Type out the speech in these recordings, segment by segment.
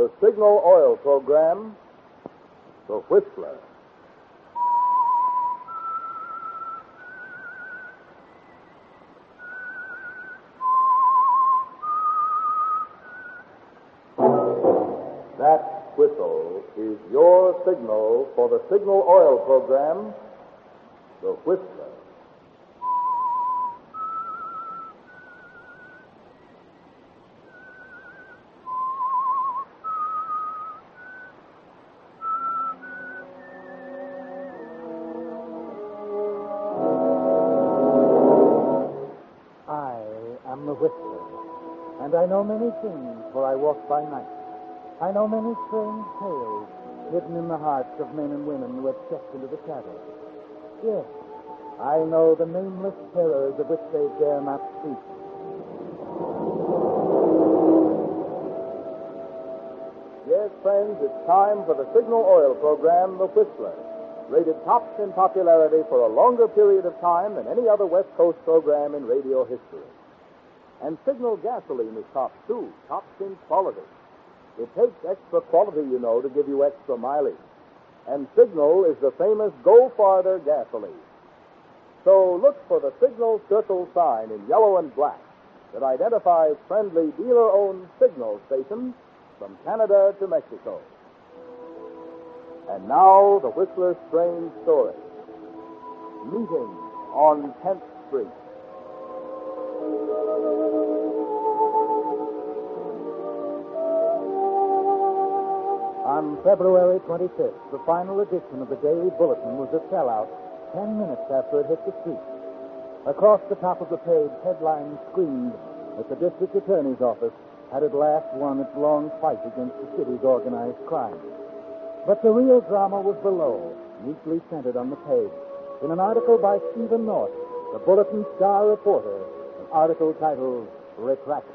the Signal Oil program, The Whistler. That whistle is your signal for the Signal Oil program, The Whistler. I am the Whistler, and I know many things, for I walk by night. I know many strange tales hidden in the hearts of men and women who have stepped into the shadows. Yes, I know the nameless terrors of which they dare not speak. Yes, friends, it's time for the Signal Oil program, The Whistler, rated tops in popularity for a longer period of time than any other West Coast program in radio history. And Signal gasoline is tops, too, tops in quality. It takes extra quality, you know, to give you extra mileage. And Signal is the famous Go Farther gasoline. So look for the Signal circle sign in yellow and black that identifies friendly dealer-owned Signal stations from Canada to Mexico. And now, the Whistler's strange story. Meeting on 10th Street. On February 25th, the final edition of the Daily Bulletin was a sellout 10 minutes after it hit the street. Across the top of the page, headlines screamed that the district attorney's office had at last won its long fight against the city's organized crime. But the real drama was below, neatly centered on the page. In an article by Stephen North, the Bulletin star reporter, an article titled Retraction.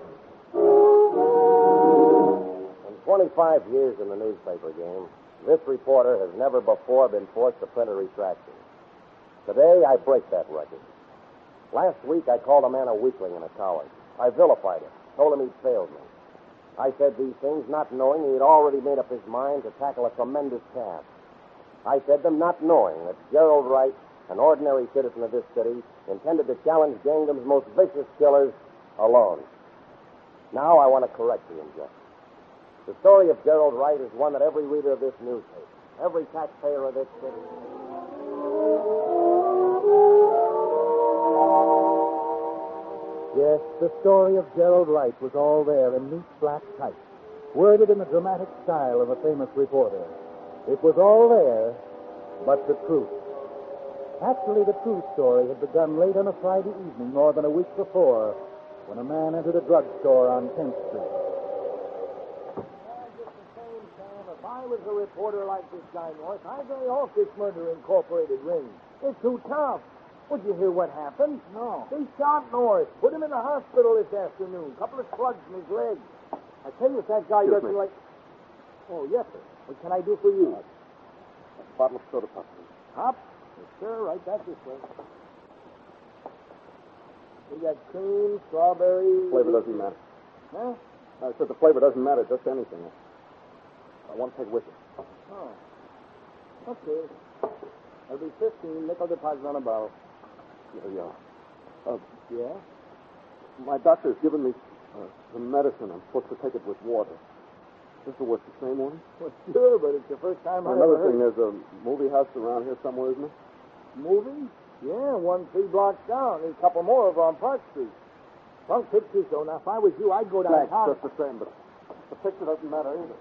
25 years in the newspaper game, this reporter has never before been forced to print a retraction. Today, I break that record. Last week, I called a man a weakling and a coward. I vilified him, told him he'd failed me. I said these things not knowing he had already made up his mind to tackle a tremendous task. I said them not knowing that Gerald Wright, an ordinary citizen of this city, intended to challenge Gingham's most vicious killers alone. Now I want to correct the injustice. The story of Gerald Wright is one that every reader of this newspaper, every taxpayer of this city... Yes, the story of Gerald Wright was all there in neat black type, worded in the dramatic style of a famous reporter. It was all there, but the truth. Actually, the true story had begun late on a Friday evening, more than a week before, when a man entered a drugstore on 10th Street. If I was a reporter like this guy, North, I'd lay off this Murder Incorporated ring. It's too tough. Would you hear what happened? No. They shot North, put him in the hospital this afternoon. Couple of slugs in his leg. I tell you, if that guy Excuse doesn't me. like... Oh, yes, sir. What can I do for you? A bottle of soda pop, please. Hop? Yes, sir. Right back this way. We got cream, strawberry... Flavor doesn't matter. Huh? I said the flavor doesn't matter, just anything. I want to take with it. Oh. Okay. That'll be 15. Nickel deposit on a bottle. Yeah. Yeah? My doctor's given me some medicine. I'm supposed to take it with water. This will work the same one? Well, sure, but it's the first time I Another ever thing, heard... there's a movie house around here somewhere, isn't there? Movie? Yeah, 3 blocks down. There's a couple more over on Park Street. Well, pictures, though. Now, if I was you, I'd go Thanks, downtown. just the same, but the picture doesn't matter either.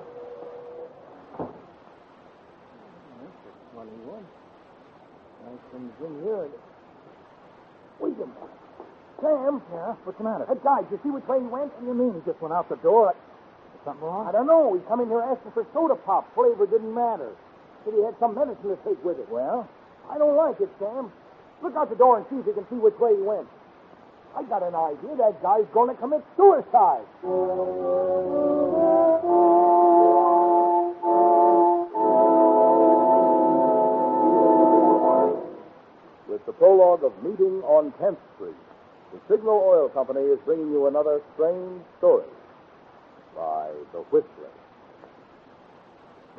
That's a funny one. Nice comes in here. Wait a minute. Sam? Yeah? What's the matter? That guy, did you see which way he went? What do you mean? He just went out the door. Is something wrong? I don't know. He come in here asking for soda pop. Flavor didn't matter. Said he had some medicine to take with it. Well? I don't like it, Sam. Look out the door and see if you can see which way he went. I got an idea. That guy's going to commit suicide. With the prologue of Meeting on 10th Street, the Signal Oil Company is bringing you another strange story by The Whistler.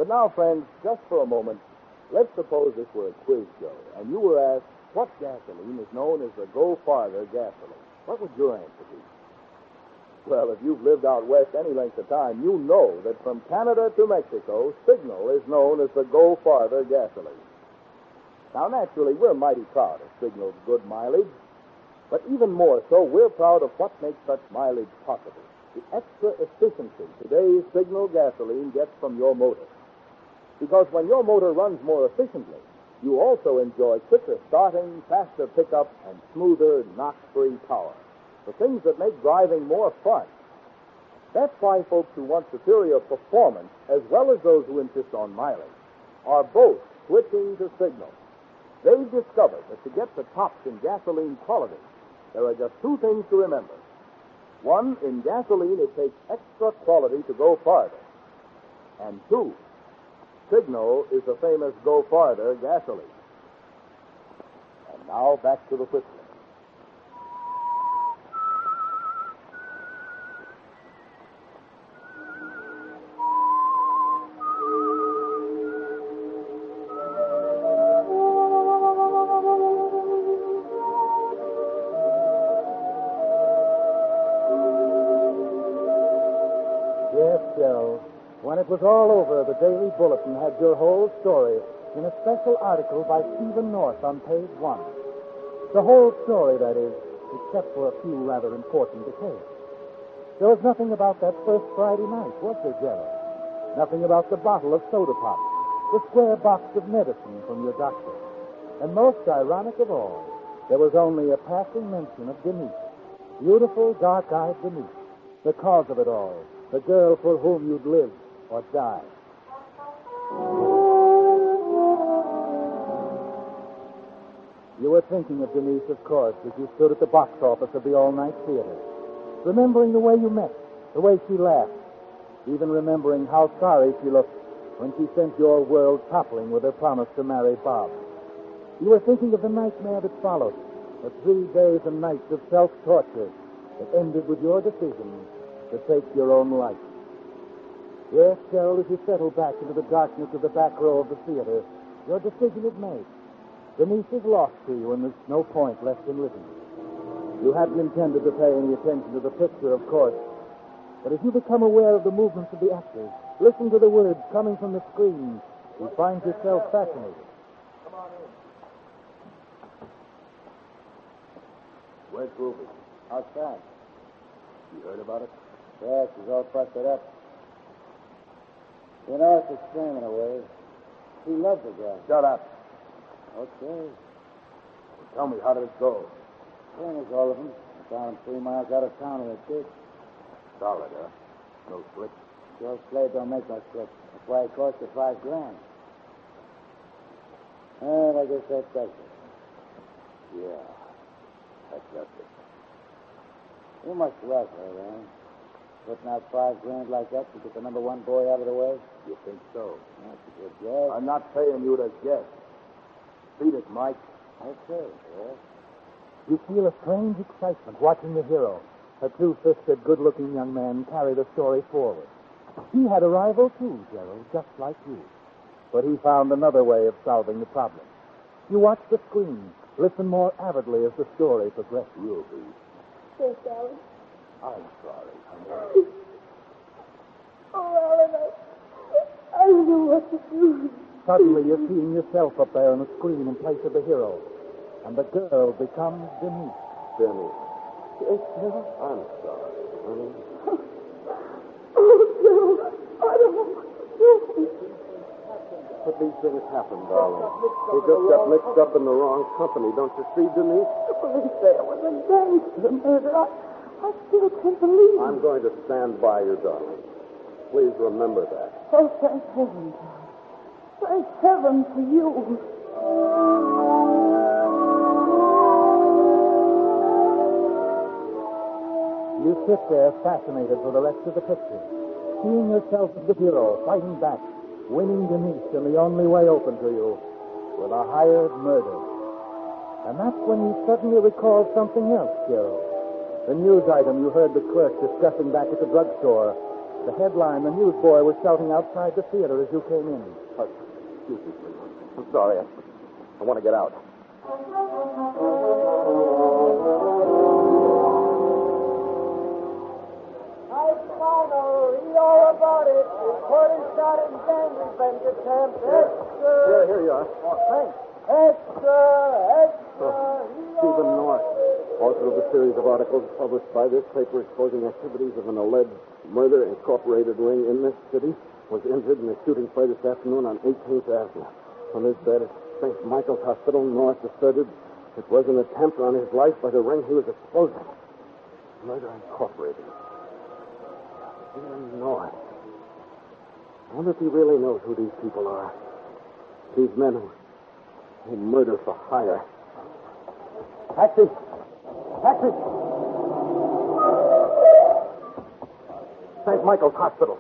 But now, friends, just for a moment, let's suppose this were a quiz show, and you were asked what gasoline is known as the Go Farther gasoline. What would your answer be? Well, if you've lived out west any length of time, you know that from Canada to Mexico, Signal is known as the Go Farther gasoline. Now, naturally, we're mighty proud of Signal's good mileage, but even more so, we're proud of what makes such mileage possible. The extra efficiency today's Signal gasoline gets from your motor. Because when your motor runs more efficiently, you also enjoy quicker starting, faster pickup, and smoother, knock-free power. The things that make driving more fun. That's why folks who want superior performance, as well as those who insist on mileage, are both switching to Signal. They've discovered that to get the tops in gasoline quality, there are just two things to remember. One, in gasoline, it takes extra quality to go farther. And two, Signal is the famous Go Farther gasoline. And now back to the Whistler. Yes, Gerald. When it was all over, the Daily Bulletin had your whole story in a special article by Stephen North on page 1. The whole story, that is, except for a few rather important details. There was nothing about that first Friday night, was there, Gerald? Nothing about the bottle of soda pop, the square box of medicine from your doctor. And most ironic of all, there was only a passing mention of Denise. Beautiful, dark-eyed Denise. The cause of it all. The girl for whom you'd live or die. You were thinking of Denise, of course, as you stood at the box office of the all-night theater, remembering the way you met, the way she laughed, even remembering how sorry she looked when she sent your world toppling with her promise to marry Bob. You were thinking of the nightmare that followed, the 3 days and nights of self-torture that ended with your decision to take your own life. Yes, Gerald, as you settled back into the darkness of the back row of the theater, your decision is made. Denise is lost to you, and there's no point left in living. You hadn't intended to pay any attention to the picture, of course, but as you become aware of the movements of the actors, listen to the words coming from the screen, you find yourself fascinated. Come on in. Where's Ruby? Outside. You heard about it? Yeah, she's all busted up. You know, it's a shame in a way. She loves the guy. Shut up. Okay. Well, tell me, how did it go? Same as all of them. I found him 3 miles out of town in a ditch. Solid, huh? No slick? Joe Slade don't make no slick. That's why it cost you $5 grand. Well, I guess that does it. Yeah. That does it. You must love her, eh? Putting out $5 grand like that to get the number 1 boy out of the way? You think so? That's a good guess. I'm not paying you to guess. Beat it, Mike. Okay, yeah. You feel a strange excitement watching the hero, a two-fisted, good-looking young man, carry the story forward. He had a rival, too, Gerald, just like you. But he found another way of solving the problem. You watch the screen, listen more avidly as the story progresses. Ruby. Yes, Alan. I'm sorry, honey. Oh, Alan, I don't know what to do. Suddenly, you're seeing yourself up there on the screen in place of the hero. And the girl becomes Denise. Denise. Yes, sir? I'm sorry, honey. Oh, no. I don't know what to do. But these things happen, darling. You just got mixed up in the wrong company. Don't you see, Denise? The police say it was a gangster murder. I still can't believe it. I'm going to stand by you, darling. Please remember that. Oh, thank heaven, John. Thank heaven for you. You sit there fascinated for the rest of the picture, seeing yourself as the hero, fighting back, winning Denise in the only way open to you, with a hired murder. And that's when you suddenly recall something else, Gerald. The news item you heard the clerk discussing back at the drugstore The headline the newsboy was shouting outside the theater as you came in. Excuse me, please. I'm sorry. I want to get out. Mike Connor, read all about it. Reporter shot and gang revenge attempt. Extra. Here you are. Oh, thanks. Extra. Stephen North, author of a series of articles published by this paper exposing activities of an alleged murder incorporated ring in this city, was injured in a shooting fight this afternoon on 18th Avenue. On his bed at St. Michael's Hospital, North asserted it was an attempt on his life by the ring he was exposing. Murder Incorporated. Stephen North. I wonder if he really knows who these people are. These men who murder for hire. Taxi! Taxi! St. Michael's Hospital.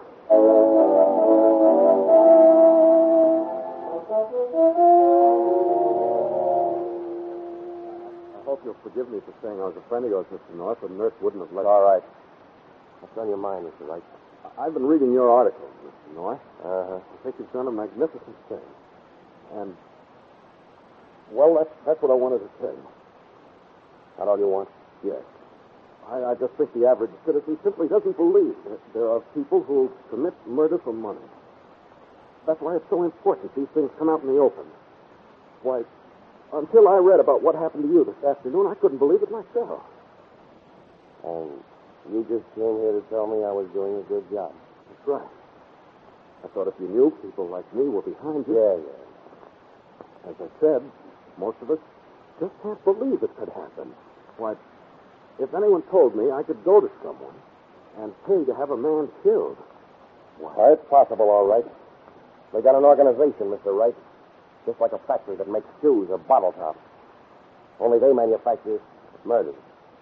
I hope you'll forgive me for saying I was a friend of yours, Mr. North. The nurse wouldn't have let All right. What's on your mind, Mr. Wright? I've been reading your articles, Mr. North. Uh-huh. I think you've done a magnificent thing. And, well, that's what I wanted to tell you. That all you want? Yes. I just think the average citizen simply doesn't believe that there are people who commit murder for money. That's why it's so important these things come out in the open. Why, until I read about what happened to you this afternoon, I couldn't believe it myself. And you just came here to tell me I was doing a good job. That's right. I thought if you knew people like me were behind you... Yeah. As I said, most of us just can't believe it could happen. Why, if anyone told me I could go to someone and pay to have a man killed, Why, it's possible, all right. They got an organization, Mr. Wright. Just like a factory that makes shoes or bottle tops. Only they manufacture murders.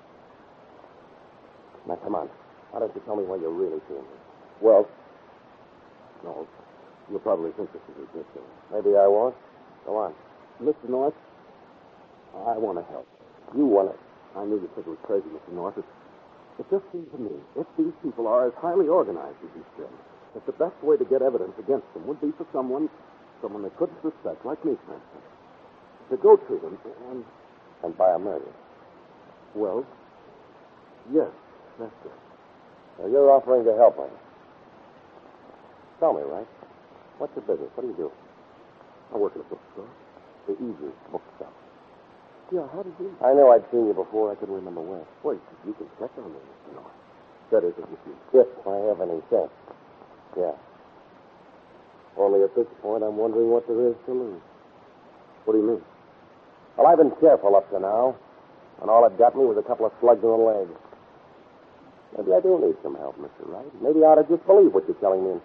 Now, come on. Why don't you tell me why you're really seeing me? well, no, you'll probably think this is ridiculous. Maybe I won't. Go on. Mr. North, I want to help. You want it. I knew you said it was crazy, Mr. North. It just seems to me, if these people are as highly organized as you said, that the best way to get evidence against them would be for someone they couldn't suspect, like me, for instance, to go to them And by a murder. well, yes, that's it. So you're offering to help me. Tell me, Wright. What's your business? What do you do? I work at a bookstore. The Eagles bookstore. Yeah, how did you... I know I'd seen you before. I couldn't remember where. Wait, you can check on me, Mr. North. That is, if you... If I have any sense. Yeah. Only at this point, I'm wondering what there is to lose. What do you mean? Well, I've been careful up to now, and all it got me was a couple of slugs in the leg. Maybe I do need some help, Mr. Wright. Maybe I ought to just believe what you're telling me.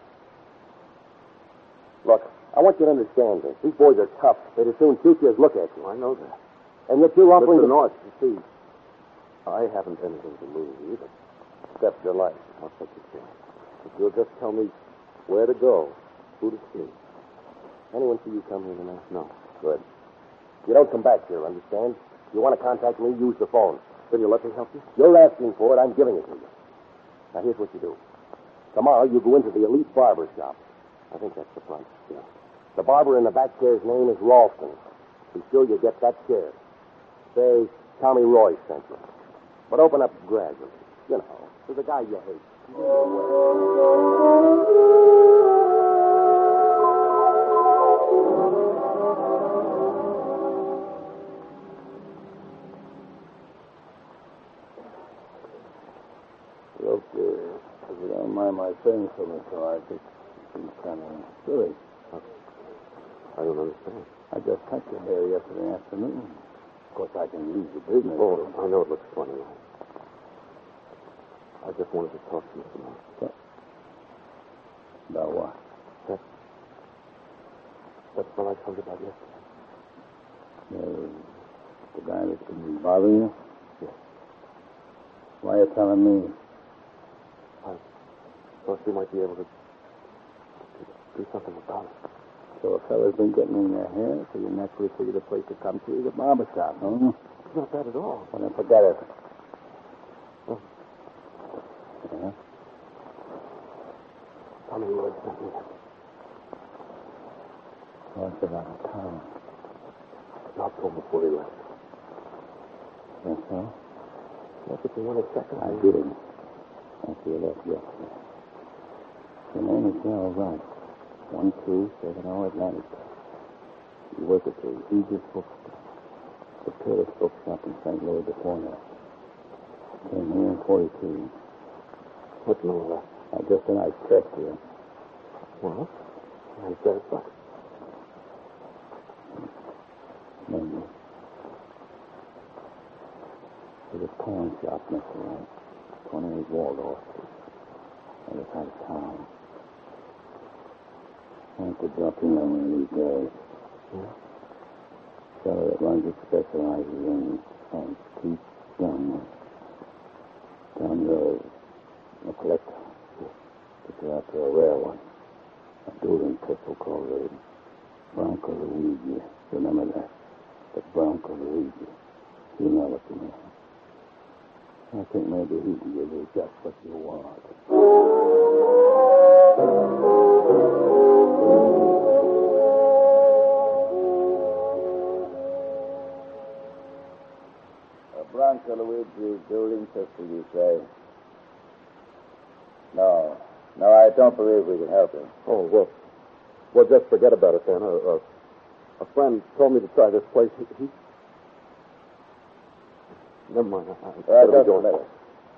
Look, I want you to understand this. These boys are tough. They'd as soon shoot you as look at you. I know that. And yet you're offering Mr. to... North, you see, I haven't anything to lose either. Except your life. I'll take your chance. If you'll just tell me where to go, who to see. Anyone see you come here tonight? No. Good. You don't come back here, understand? If you want to contact me, use the phone. Then you'll let me help you? You're asking for it, I'm giving it to you. Now, here's what you do. Tomorrow, you go into the Elite Barber Shop. I think that's the front. Yeah. The barber in the back chair's name is Ralston. Be sure you get that chair. Say, Tommy Roy sent you. But open up gradually. You know, to the guy you hate. Look, if you don't mind my saying so, Mr. Wright, it seems kind of silly. I don't understand. I just cut your hair yesterday afternoon. Of course, I can leave the business. Oh, I know it looks funny. I just wanted to talk to you tonight. About what? That's what I told you about yesterday. The guy that's been bothering you? Yes. Why are you telling me? I thought you might be able to do something about it. So a fella's been getting in your hair, so you naturally figured the place to come to is a barber shop, huh? It's not that at all. Well, then forget it. Oh. Yeah? What's about a town? Not home before he left. Yes, so? Look at you want a second. I did. After you left yesterday. Your name is Gerald Wright. 127 Atlantic. You work at the Aegis Bookstore. The Paris Bookshop in St. Louis before that. Came here in 42. What's all of that? Just a nice check here. What? I'm satisfied. Maybe. There's a pawn shop next to Wright. 28 Waldorf Street. Other side of town. I have to drop in on one of these days. Yeah? Fellow that runs it specializes in antique guns. Down the road. A collector. Took her out to a rare one. A dueling pistol called the Bronco Luigi. Remember that? The Bronco Luigi. You know what you mean. I think maybe he can give you just what you want. A Bronco Luigi dueling pistol, you say? No, I don't believe we can help him. Oh, well, just forget about it then. A friend told me to try this place. He... Never mind. I Just a minute.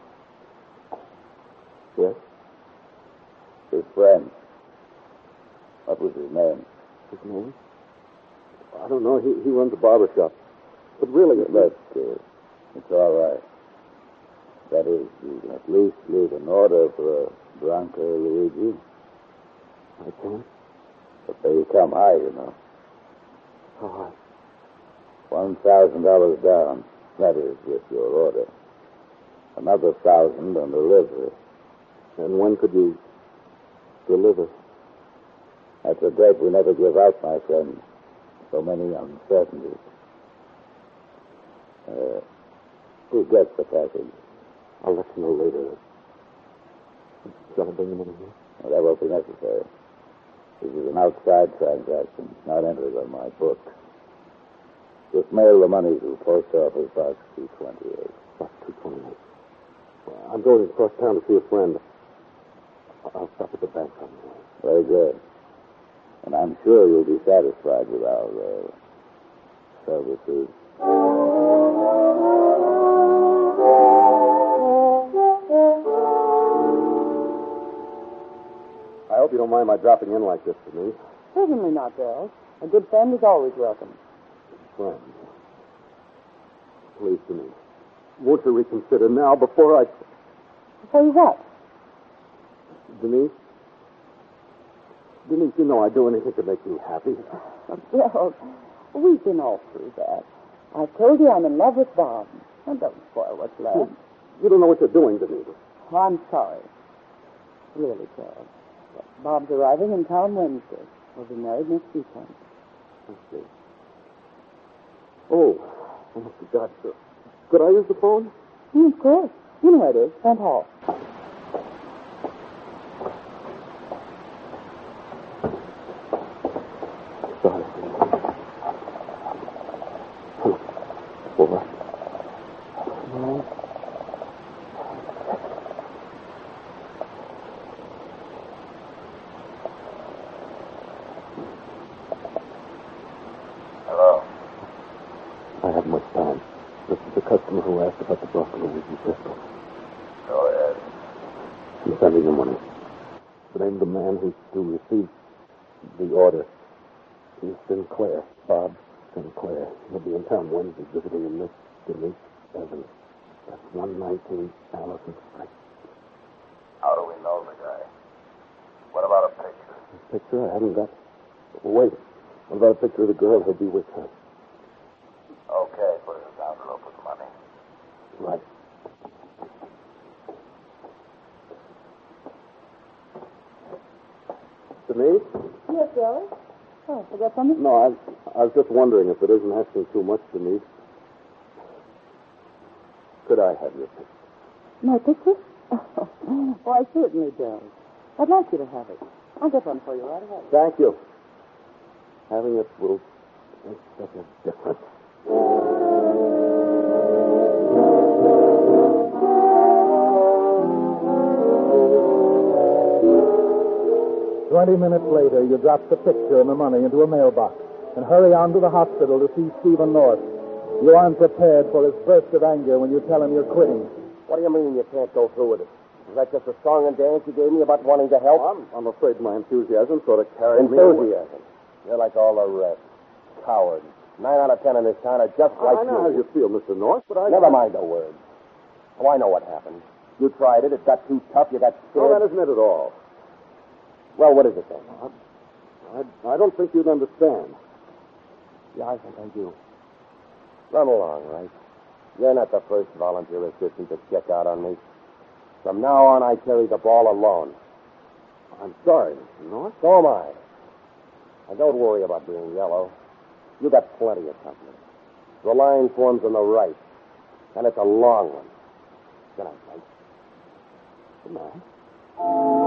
Yes? His friend. What was his name? His name? I don't know. He runs a barber shop. But really... It's all right. That is, you can at least leave an order for a Bronco Luigi. I can? But they come high, you know. How high? $1,000 down. That is, with your order. Another 1,000 on delivery. And when could you deliver? That's a date we never give out, my friend. So many uncertainties. Who gets the package? I'll let you know later. Shall I bring the money here? Well, that won't be necessary. This is an outside transaction, not entered on my book. Just mail the money to Post Office Box 228. Box 228. Well, I'm going across town to see a friend. I'll stop at the bank on the way. Very good. And I'm sure you'll be satisfied with our services. I hope you don't mind my dropping in like this, Denise. Certainly not, Gerald. A good friend is always welcome. Friend. Please, Denise. Won't you reconsider now before I... Before you what? Denise? Denise, you know I'd do anything to make you happy. Gerald, we've been all through that. I've told you I'm in love with Bob. Now, don't spoil what's left. You don't know what you're doing, Denise. Oh, I'm sorry. Really, Gerald. Bob's arriving in town Wednesday. We'll be married next weekend. I see. Oh, I forgot. Could I use the phone? Of course. You know where it is. Front hall. Sorry. Over. No. Hello. I haven't much time. This is the customer who asked about the Bronco Luigi pistol. Go ahead. I'm sending the money. The name of the man who received the order is Sinclair. Bob Sinclair. He'll be in town Wednesday visiting a Miss Denise Evans. That's 119 Allison Street. How do we know the guy? What about a picture? A picture? I haven't got... Wait. What about a picture of the girl who'll be with her? Okay, put it down and open the money. Right. Denise? Yes, Gerald? Oh, forget something? No, I was just wondering if it isn't asking too much, Denise. Could I have your picture? My picture? Why, certainly, Gerald. I'd like you to have it. I'll get one for you right away. Thank you. Having it will make such a difference. 20 minutes later, you drop the picture and the money into a mailbox and hurry on to the hospital to see Stephen North. You aren't prepared for his burst of anger when you tell him you're quitting. What do you mean you can't go through with it? Is that just a song and dance you gave me about wanting to help? I'm afraid my enthusiasm sort of carried me. Enthusiasm? You're like all the rest. Coward. 9 out of 10 in this town are just like I know how you feel, Mr. North, but I... Never mind the words. Oh, I know what happened. You tried it. It got too tough. You got scared. No, that isn't it at all. Well, what is it then? I don't think you'd understand. Yeah, I think I do. Run along, right? You're not the first volunteer assistant to check out on me. From now on, I carry the ball alone. I'm sorry, Mr. North. So am I. And don't worry about being yellow. You got plenty of company. The line forms on the right, and it's a long one. Good night, Mike. Good night.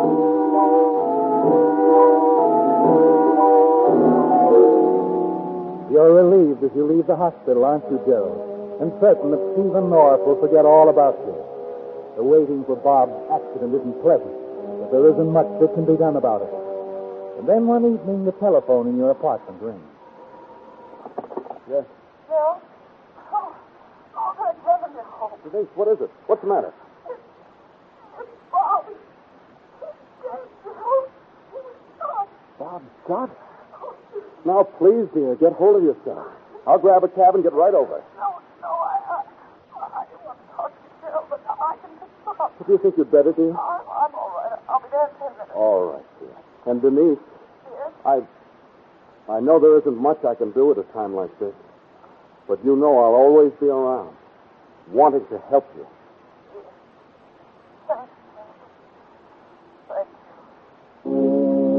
You're relieved as you leave the hospital, aren't you, Gerald? And certain that Stephen North will forget all about you. The waiting for Bob's accident isn't pleasant, but there isn't much that can be done about it. And then one evening, the telephone in your apartment rings. Yes. Bill? Oh, thank heaven you're home. Denise, what is it? What's the matter? It's Bob. He's dead, Bill. He was shot. Bob shot? Now, please, dear, get hold of yourself. I'll grab a cab and get right over. No, I didn't want to talk to you, Bill, but I can just stop. Do you think you'd better, dear? I'm all right. I'll be there in 10 minutes. All right, dear. And Denise, Yes? I know there isn't much I can do at a time like this, but you know I'll always be around, wanting to help you. Thank you. Thank you.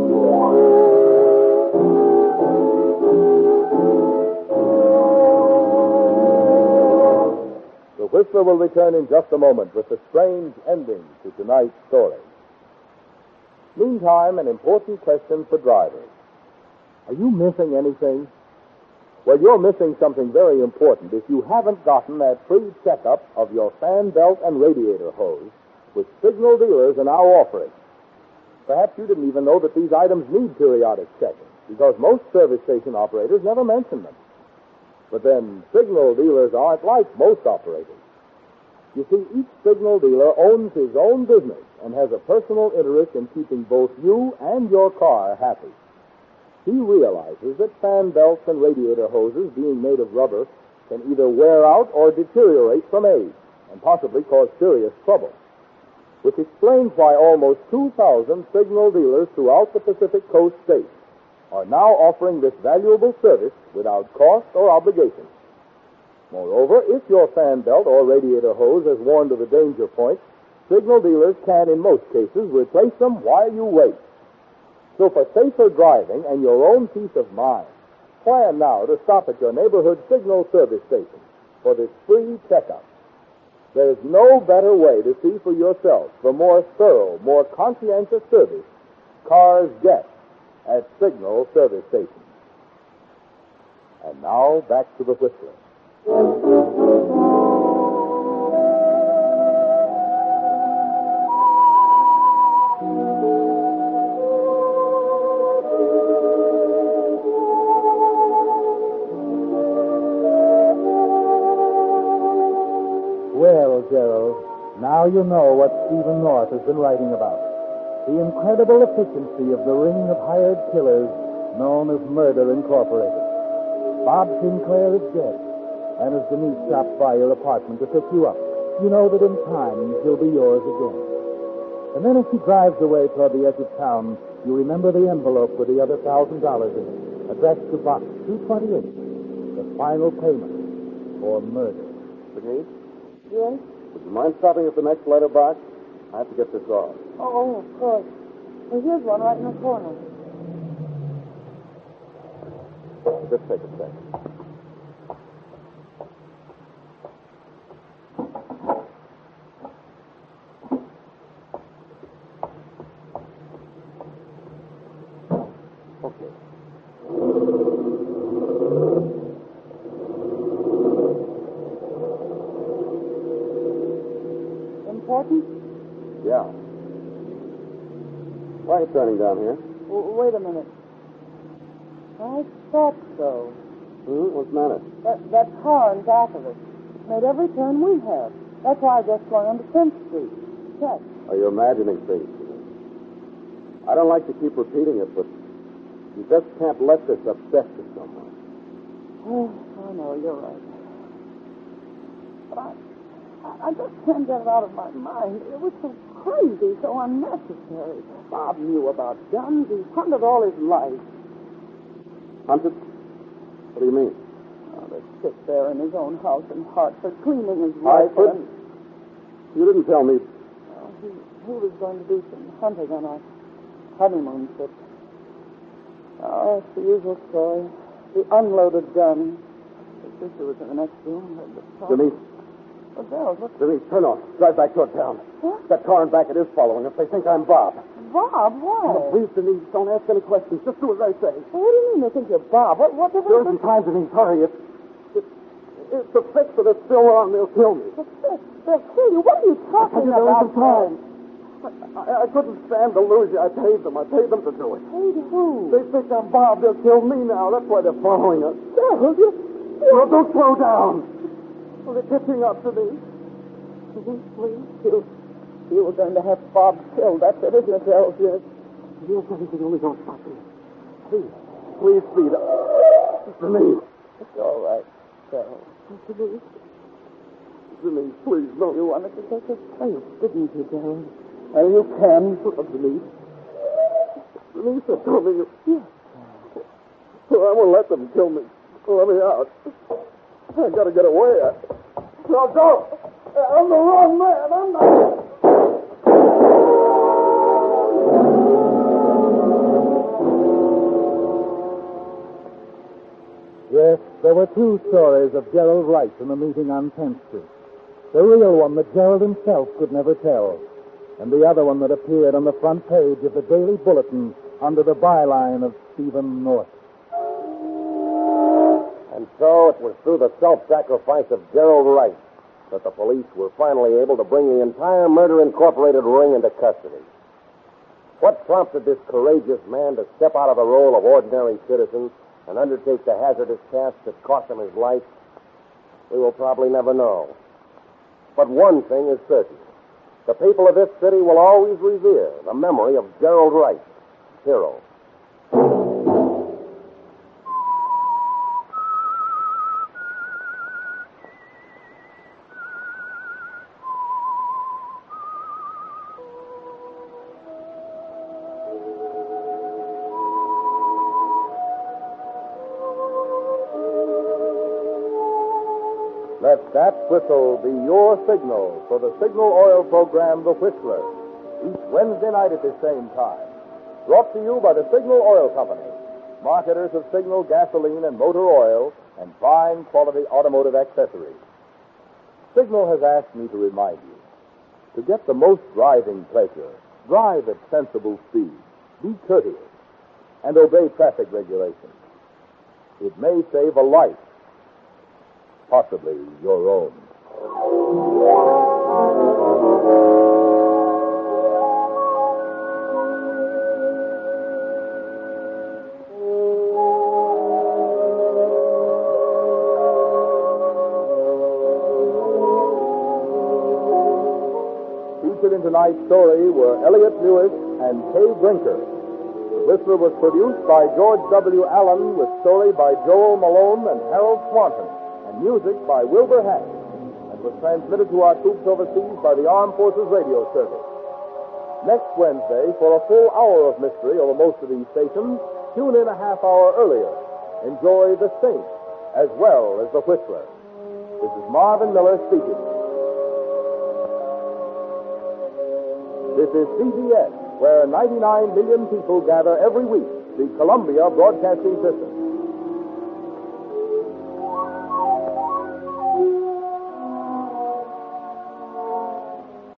The Whistler will return in just a moment with the strange ending to tonight's story. Meantime, an important question for drivers. Are you missing anything? Well, you're missing something very important if you haven't gotten that free checkup of your fan belt and radiator hose, which Signal dealers are now offering. Perhaps you didn't even know that these items need periodic checking, because most service station operators never mention them. But then, Signal dealers aren't like most operators. You see, each Signal dealer owns his own business and has a personal interest in keeping both you and your car happy. He realizes that fan belts and radiator hoses, being made of rubber, can either wear out or deteriorate from age and possibly cause serious trouble, which explains why almost 2,000 Signal dealers throughout the Pacific Coast states are now offering this valuable service without cost or obligation. Moreover, if your fan belt or radiator hose has worn to the danger point, Signal dealers can, in most cases, replace them while you wait. So for safer driving and your own peace of mind, plan now to stop at your neighborhood Signal service station for this free checkup. There's no better way to see for yourself the more thorough, more conscientious service cars get at Signal service stations. And now, back to the Whistler. Well, Gerald, now you know what Stephen North has been writing about. The incredible efficiency of the ring of hired killers known as Murder Incorporated. Bob Sinclair is dead, and as Denise stops by your apartment to pick you up, you know that in time he'll be yours again. And then as she drives away toward the edge of town, you remember the envelope with the other $1,000 in it, addressed to Box 228, the final payment for murder. Denise, Yes? would you mind stopping at the next letterbox? I have to get this off. Oh, of course. Well, here's one right in the corner. Just take a sec. Okay. Important? Yeah. Why are you turning down here? Wait a minute. I thought so. What's the matter? That car in back of us made every turn we have. That's why I just swung onto 10th Street. Check. Are you imagining things? I don't like to keep repeating it, but you just can't let this upset you so much. Oh, I know, you're right. But I just can't get it out of my mind. It was so crazy, so unnecessary. Bob knew about guns. He's hunted all his life. Hunted? What do you mean? Oh, to sit there in his own house in Hartford, cleaning his rifle. Hartford? You didn't tell me. Well, he was going to do some hunting on our honeymoon trip. Oh, it's the usual story. The unloaded gun. The sister was in the next room. Heard the talk. Denise. What the hell? What? Denise, turn off. Drive back toward town. What? That car in back it is following us. They think I'm Bob. Bob? Why? Oh, please, Denise, don't ask any questions. Just do as I say. What do you mean they think you're Bob? What There isn't time, Denise. Hurry. It's the fix that it's still on. They'll kill me. They'll kill you. What are you talking There about? isn't time. I couldn't stand to lose you. I paid them. I paid them to do it. Paid who? They think I'm Bob. They'll kill me now. That's why they're following us. Gerald, No, don't slow down. Well, they're catching up to me. Please. You were going to have Bob killed. That's it, isn't it, Gerald? Yes. Yes, anything only don't stop me. Please, speed up. Denise. It's all right, Gerald. Denise, please, no. You wanted to take his place, didn't you, Gerald? Well, you can. Denise. Denise, they're coming. Yes. Well, I won't let them kill me. Let me out. I gotta get away. No, go. I'm the wrong man. I'm not. Yes, there were two stories of Gerald Wright in the meeting on 10th Street. The real one that Gerald himself could never tell, and the other one that appeared on the front page of the Daily Bulletin under the byline of Stephen North. And so it was through the self-sacrifice of Gerald Wright that the police were finally able to bring the entire Murder Incorporated ring into custody. What prompted this courageous man to step out of the role of ordinary citizen and undertake the hazardous task that cost him his life, we will probably never know. But one thing is certain. The people of this city will always revere the memory of Gerald Wright, hero. Let that whistle be your signal for the Signal Oil program, The Whistler, each Wednesday night at the same time. Brought to you by the Signal Oil Company, marketers of Signal gasoline and motor oil and fine quality automotive accessories. Signal has asked me to remind you, to get the most driving pleasure, drive at sensible speed, be courteous, and obey traffic regulations. It may save a life, possibly your own. Featured in tonight's story were Elliot Lewis and Kay Brinker. The Whistler was produced by George W. Allen with story by Joel Malone and Harold Swanton, and music by Wilbur Hatch, and was transmitted to our troops overseas by the Armed Forces Radio Service. Next Wednesday, for a full hour of mystery over most of these stations, tune in a half hour earlier. Enjoy The Saint as well as The Whistler. This is Marvin Miller speaking. This is CBS, where 99 million people gather every week, the Columbia Broadcasting System.